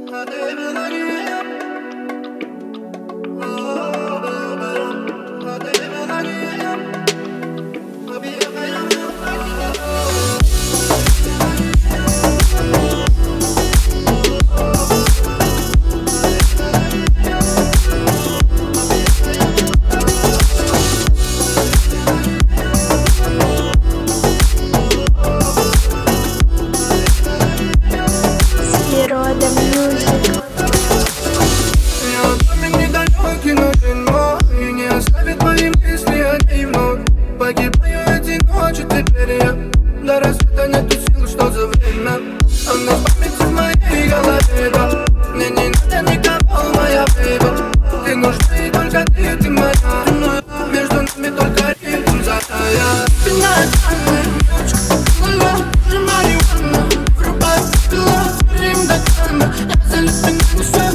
Погибаю эти ночи, теперь я до рассвета нету сил, что за время. Она в памяти в моей голове, да. Мне не надо никого, моя бейба. Ты нужна и только ты моя. Между нами только ритм затая. Спина тайная, девочка, уже марихуана. Врубай пила, рим до крана. Я залип, не